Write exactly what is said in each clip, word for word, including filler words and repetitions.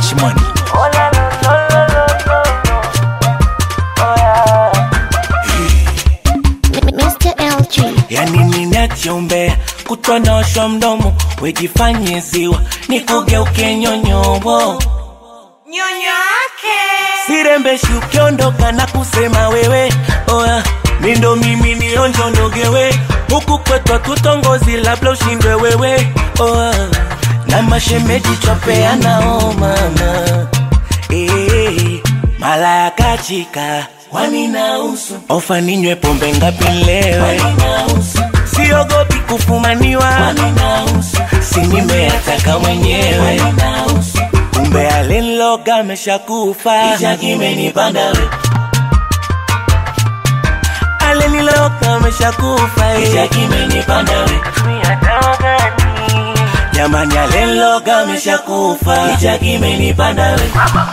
Cash money. Oh la la la la la la. Oh yeah. mister L G. Yani ninachombea kutwa naosha mdomo, wejifanye ziwa nikugeuke nyonyobo. Nyonyo yake Sirembeshi ukiondoka na kusema wewe, oya mindo mimi nionjo nogewe. Huku kwetu tutongozi labda ushindwe wewe, oya na mashemeji chopeana oh mama. Eh, malaya kachika wani na usu, ofa ninywe pombe ngapi lewe wani na usu, siogopi kufumaniwa wani na usu, si nimeataka mwenyewe wani na usu. Kumbe alinloga ameshakufa, kicha kimenipanda we. Aliniloga ameshakufa, kicha kimenipanda we. Jamani alinloga ameshakufa, kicha kimenipanda we.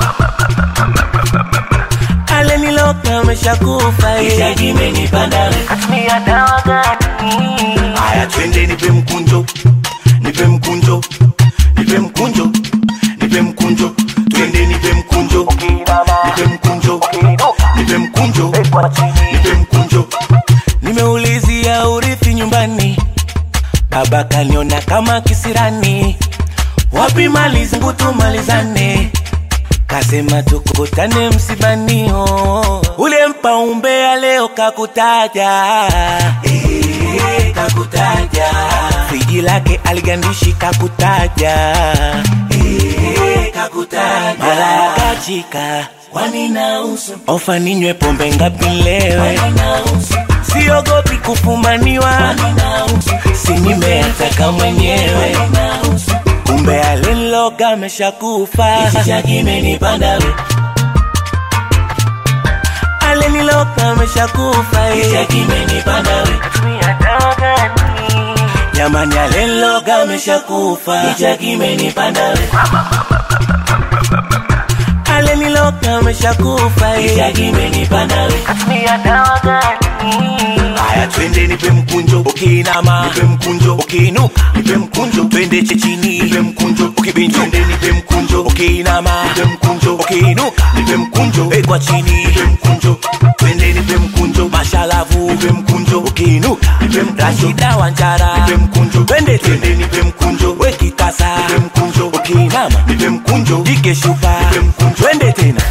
Aliniloga ameshakufa, kicha kimenipanda we. Aya twende nipe mkunjo, nipe mkunjo, nipe mkunjo, nipe mkunjo, twende nipe mkunjo, nipe mkunjo, nipe mkunjo, nipe mkunjo. Nimeulizia urithi nyumbani, baba kaniona kama kisirani. Wapi mali zangu tumalizane, kasema tukutane msibani oh. Ule mpa umbea leo kakutaja, eh, kakutaja. Friji lake aligandishi kakutaja, eh, kakutaja. Malaya kachika wani na usu, ofa ninywe pombe ngapi lewe wani na usu, siogopi kufumaniwa wani na usu, si nimeataka mwenyewe wani na usu. Kumbe alinloga ameshakufa, kicha kimenipanda we. Aliniloga ameshakufa, kicha kimenipanda we. Jamani alinloga ameshakufa, kicha kimenipanda we. Aliniloga ameshakufa, kicha kimenipanda we. Aya twende nipe mkunjo, ukiinama nipe mkunjo, ukiinuka nipe mkunjo, twende chechini nipe mkunjo, ukibinjo twende nipe mkunjo, ukiinama nipe mkunjo, ukiinuka nipe mkunjo, ekwa chini nipe mkunjo, twende nipe mkunjo, mashalavu nipe mkunjo, ukiinuka nipe mkunjo, Rashida Wanjara nipe mkunjo, twende twende nipe mkunjo, wekitasa nipe mkunjo, ukiinama nipe mkunjo, dike shupa nipe mkunjo, twende tena